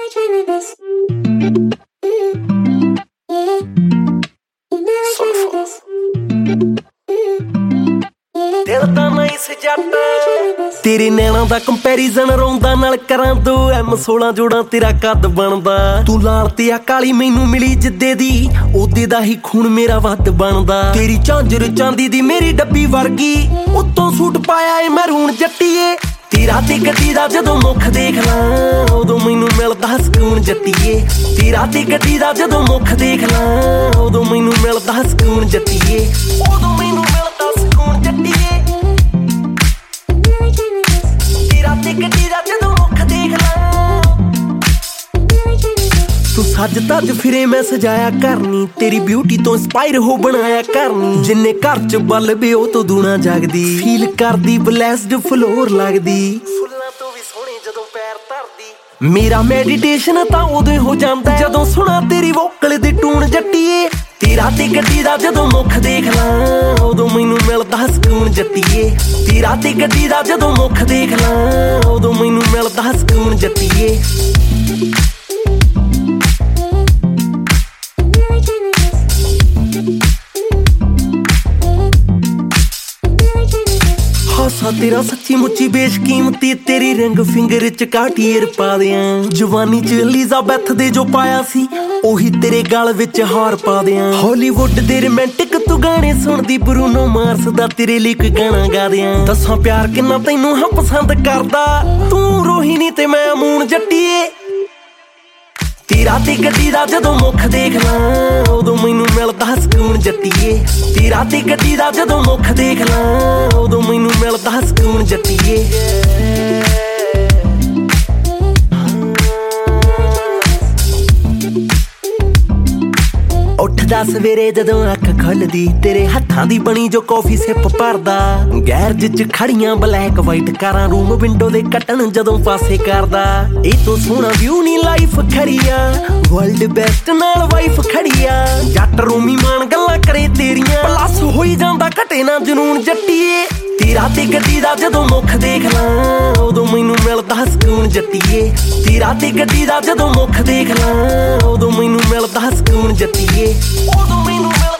ਦਿਲ ਤਾਂ ਨਹੀਂ ਸੀ ਜੱਟ ਤੇਰੇ ਨੈਣਾਂ ਦਾ ਕੰਪੈਰੀਜ਼ਨ ਰੋਂਦਾ ਨਾਲ ਕਰਾਂ 2M16 ਜੋੜਾਂ ਤੇਰਾ ਕੱਦ ਬਣਦਾ ਤੂੰ ਲਾਲ ਤੇ ਆ ਕਾਲੀ ਮੈਨੂੰ ਮਿਲੀ ਜਿੱਦੇ ਦੀ ਉਹਦੇ ਦਾ ਹੀ ਖੂਨ ਮੇਰਾ ਵੱਧ ਬਣਦਾ ਤੇਰੀ ਝਾਂਜਰ ਚਾਂਦੀ ਦੀ ਮੇਰੀ ਡੱਬੀ ਵਰਗੀ ਉੱਤੋਂ ਸੂਟ ਪਾਇਆ ਏ ਮਹਿਰੂਨ ਜੱਟੀਏ ਤੇਰਾ ਤੇ ਗੱਡੀ ਦਾ ਜਦੋਂ ਮੁੱਖ ਦੇਖ ਲਾਂ ਉਦੋਂ ਮੈਨੂੰ ਮਿਲਦਾ ਸਕੂਨ ਜੱਟੀਏ ਤੇਰਾ ਤੇ ਗੱਡੀ ਦਾ ਜਦੋਂ ਮੁੱਖ ਦੇਖ ਲਾਂ ਉਦੋਂ ਮੈਨੂੰ ਮਿਲਦਾ ਸਕੂਨ ਜੱਟੀਏ ਉਦੋਂ ਮੈਨੂੰ ਮਿਲਦਾ ਸਕੂਨ ਜੱਟੀਏ ਤੇਰਾ ਤੇ ਗੱਡੀ ਦਾ ਜਦੋਂ ਮੁੱਖ ਦੇਖ ਲਾਂ ਤੂੰ ਸੱਜ ਧੱਜ ਫਿਰੇ ਮੈਂ ਸਜਾਇਆ ਕਰਨੀ ਤੇਰੀ ਬਿਊਟੀ ਤੋਂ ਇੰਸਪਾਇਰ ਹੋ ਬਣਾਇਆ ਕਰਨੀ ਜਿੰਨੇ ਘਰ ਚ ਬਲ ਬੇ ਉਹ ਤੋਂ ਦੂਣਾ ਜਾਗਦੀ ਫੀਲ ਕਰਦੀ ਬਲੈਸਡ ਫਲੋਰ ਲੱਗਦੀ ਫੁੱਲਾਂ ਤੋਂ ਵੀ ਸੋਹਣੀ ਜਦੋਂ ਪੈਰ ਧਰਦੀ ਮੇਰਾ ਮੈਡੀਟੇਸ਼ਨ ਤਾਂ ਉਦੋਂ ਹੋ ਜਾਂਦਾ ਜਦੋਂ ਸੁਣਾ ਤੇਰੀ ਵੋਕਲ ਦੀ ਟੂਨ ਜੱਟੀਏ ਤੇਰਾ ਤੇ ਗੱਡੀ ਦਾ ਜਦੋਂ ਮੁੱਖ ਦੇਖ ਲਾਂ ਉਦੋਂ ਮੈਨੂੰ ਮਿਲਦਾ ਸਕੂਨ ਜੱਟੀਏ ਤੇਰਾ ਤੇ ਗੱਡੀ ਦਾ ਜਦੋਂ ਮੁੱਖ ਦੇਖ ਲਾਂ ਉਦੋਂ ਮੈਨੂੰ ਮਿਲਦਾ ਸਕੂਨ ਜੱਟੀਏ ਹਾਸਾ ਤੇਰਾ ਸੱਚੀ ਮੁੱਚੀ ਬੇਸ਼ਕੀਮਤੀ ਤੇਰੀ ਰਿੰਗ ਫਿੰਗਰ ਚ ਕਾਟੀਅਰ ਪਾ ਦਿਆਂ ਜਵਾਨੀ ਚ ਐਲਿਜ਼ਾਬੈਥ ਦੇ ਜੋ ਪਾਇਆ ਸੀ ਉਹੀ ਤੇਰੇ ਗਲ ਵਿੱਚ ਹਾਰ ਪਾ ਦਿਆਂ ਹਾਲੀਵੁੱਡ ਦੇ ਰੋਮਾਂਟਿਕ ਤੂੰ ਗਾਣੇ ਸੁਣਦੀ ਬਰੂਨੋ ਮਾਰਸ ਦਾ ਤੇਰੇ ਲਈ ਕੋਈ ਗਾਣਾ ਗਾ ਦਿਆਂ ਦੱਸਾਂ ਪਿਆਰ ਕਿੰਨਾ ਤੈਨੂੰ ਹਾਂ ਪਸੰਦ ਕਰਦਾ ਤੂੰ ਰੋਹਿਣੀ ਤੇ ਮੈਂ ਅਮੂਨ ਜੱਟੀਏ ਤੇਰਾ ਤੇ ਗੱਡੀ ਦਾ ਜਦੋਂ ਮੁੱਖ ਦੇਖ ਲਾਂ ਉਦੋਂ ਮੈਨੂੰ ਮਿਲਦਾ ਸਕੂਨ ਜੱਟੀਏ ਤੇਰਾ ਤੇ ਗੱਡੀ ਦਾ ਜਦੋਂ ਮੁੱਖ ਦੇਖ ਲਾਂ ਉਦੋਂ ਮੈਨੂੰ ਮਿਲਦਾ ਸਕੂਨ ਜੱਟੀਏ ਉੱਠਦਾ ਸਵੇਰੇ ਜਦੋਂ ਅੱਖ ਖੁੱਲਦੀ ਤੇਰੇ ਹੱਥਾਂ ਦੀ ਬਣੀ ਜੋ ਕਾਫੀ ਸਿਪ ਭਰਦਾ ਗੈਰਜ ਚ ਖੜੀਆਂ ਬਲੈਕ ਵਾਈਟ ਕਾਰਾਂ ਰੂਮ ਵਿੰਡੋ ਦੇ ਕੱਟਣ ਜਦੋਂ ਪਾਸੇ ਕਰਦਾ ਇਹ ਤੋਂ ਸੋਹਣਾ ਵਿਊ ਨੀ ਲਾਈਫ ਖੜੀਆ ਵਰਲਡ ਬੈਸਟ ਨਾਲ ਵਾਈਫ ਖੜੀਆ ਜੱਟ ਰੋਮੀ ਮਾਨ ਗੱਲਾਂ ਕਰੇ ਤੇਰੀਆਂ ਪਲੱਸ ਹੋਈ ਜਾਂਦਾ ਘਟੇ ਨਾ ਜਨੂਨ ਜੱਟੀਏ ਤੇਰਾ ਤੇ ਗੱਡੀ ਦਾ ਜਦੋਂ ਮੁੱਖ ਦੇਖ ਲਾਂ ਉਦੋਂ ਮੈਨੂੰ ਮਿਲਦਾ ਸਕੂਨ ਜੱਟੀਏ ਤੇਰਾ ਤੇ ਗੱਡੀ ਦਾ ਜਦੋਂ ਮੁੱਖ ਦੇਖ ਲਾਂ ਉਦੋਂ ਮੈਨੂੰ ਮਿਲਦਾ ਸਕੂਨ ਜੱਟੀਏ ਉਦੋਂ ਮੈਨੂੰ